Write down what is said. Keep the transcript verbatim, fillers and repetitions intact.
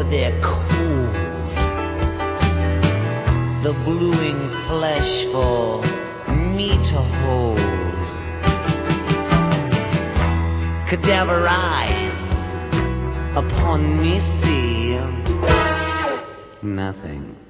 their cold, the bluing flesh for me to hold. Cadaver eyes upon me see nothing.